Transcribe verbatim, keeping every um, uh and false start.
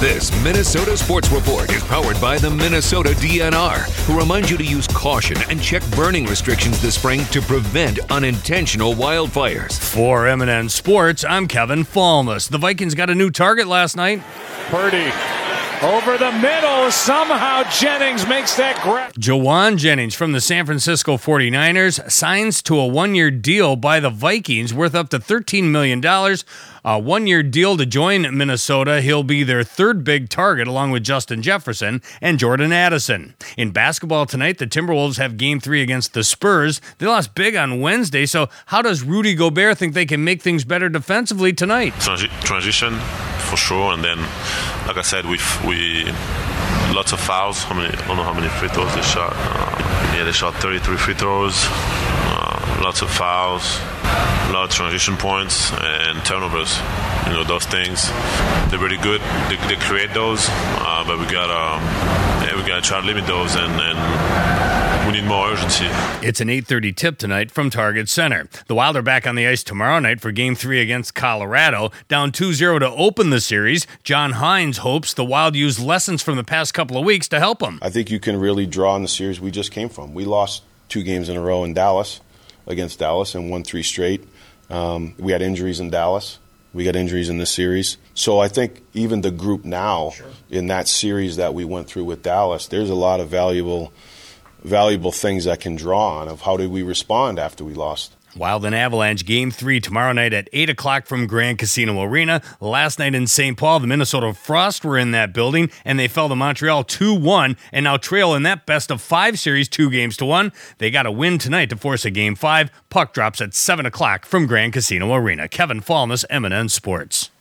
This Minnesota Sports Report is powered by the Minnesota D N R, who remind you to use caution and check burning restrictions this spring to prevent unintentional wildfires. For M and N Sports, I'm Kevin Falmus. The Vikings got a new target last night. Purdy over the middle. Somehow Jennings makes that grab. Jauan Jennings from the San Francisco forty-niners signs to a one-year deal by the Vikings worth up to thirteen million dollars. A one-year deal to join Minnesota. He'll be their third big target along with Justin Jefferson and Jordan Addison. In basketball tonight, the Timberwolves have game three against the Spurs. They lost big on Wednesday, so how does Rudy Gobert think they can make things better defensively tonight? Transi- transition, for sure, and then, like I said, we we lots of fouls. How many? I don't know how many free throws they shot. Uh, yeah, they shot thirty-three free throws. Uh, lots of fouls, a lot of transition points and turnovers. You know, those things, they're really good. They, they create those, uh, but we gotta, yeah, we gotta try to limit those, and, and we need more urgency. It's an eight thirty tip tonight from Target Center. The Wild are back on the ice tomorrow night for Game three against Colorado. Down two zero to open the series, John Hines hopes the Wild use lessons from the past couple of weeks to help them. I think you can really draw on the series we just came from. We lost two games in a row in Dallas, against Dallas, and won three straight. Um, we had injuries in Dallas. We got injuries in this series. So I think even the group now, sure, in that series that we went through with Dallas, there's a lot of valuable valuable things that can draw on of how did we respond after we lost. Wild and Avalanche Game three tomorrow night at eight o'clock from Grand Casino Arena. Last night in Saint Paul, the Minnesota Frost were in that building, and they fell to Montreal two one, and now trail in that best-of-five series two games to one. They got a win tonight to force a Game five. Puck drops at seven o'clock from Grand Casino Arena. Kevin Falmus, M and N Sports.